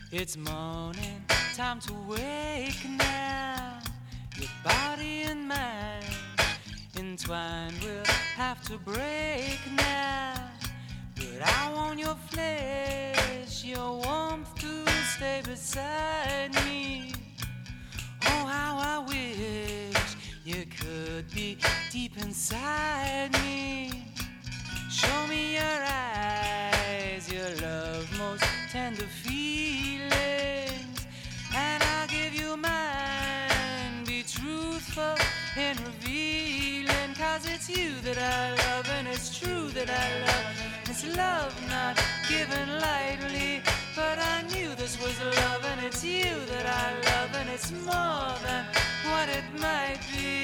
It's morning, time to wake now. Your body and mind entwined, we'll have to break now. But I want your flesh, your warmth to stay beside me. Oh, how I wish you could be deep inside me. Show me your eyes, your love, most tender feelings, and I'll give you mine. Be truthful in revealing, 'cause it's you that I love, and it's true that I love. It's love not given lightly, but I knew this was love, and it's you that I love, and it's more than what it might be.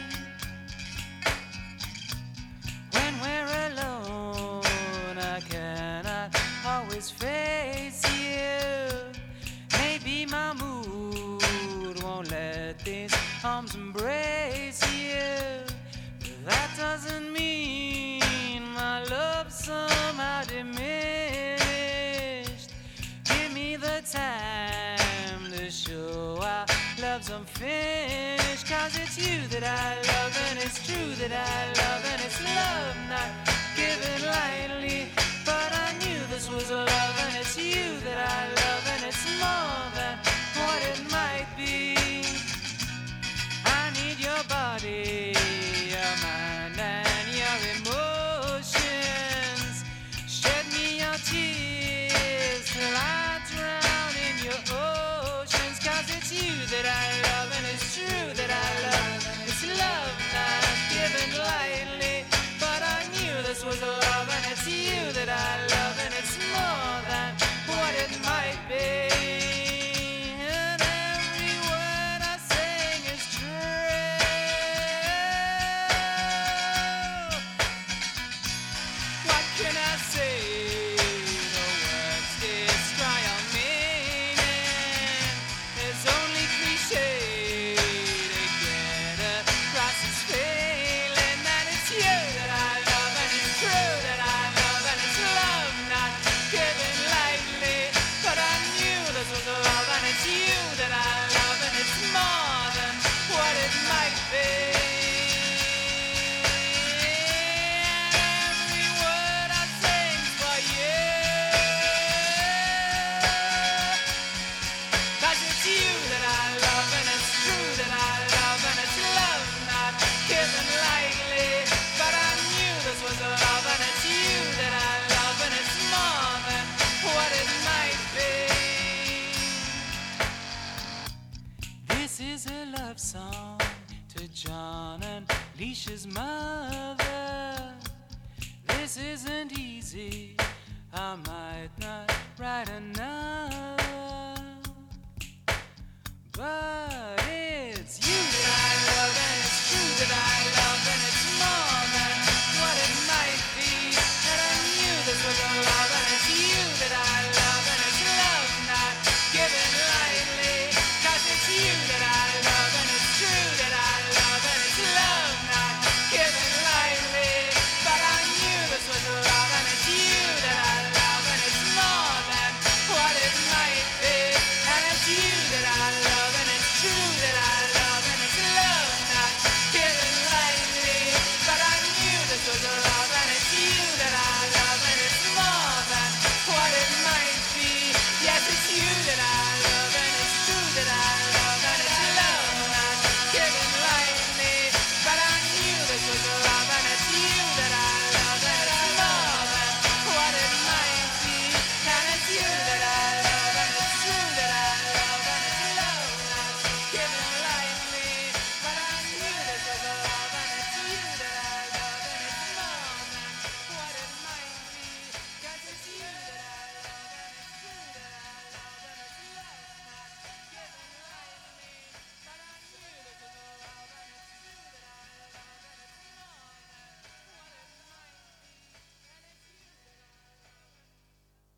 When we're alone, I cannot always face you. Maybe my mood won't let these arms embrace you. But that doesn't mean my love somehow diminished. Give me the time to show our love's unfinished, 'cause it's you that I love, and it's true that I love, and it's love not given lightly, but I knew this was love, and it's you that I love, and it's more than what it might be. I need your body, your mind, and your emotions. Shed me your tears till I drown in your oceans, 'cause it's you that I love, and it's true that I love. It's love not given lightly, but I knew this was love, and it's you that I love, and it's more than what it might be. And every word I sing is true. What can I say? The words destroy our meaning. There's only cliche to get across this feeling that it's you that I love, and it's true that I love, and it's love not given lightly, but I knew this was love, and it's you that I love, and it's more than what it might be. Every word I sing's for you, 'cause it's you that I love, and it's true that I love, and it's love not given lightly, but I knew this was love, and it's you that I love, and it's more than what it might be. This is a love song to John and Leisha's mother. This isn't easy, I might not write another, but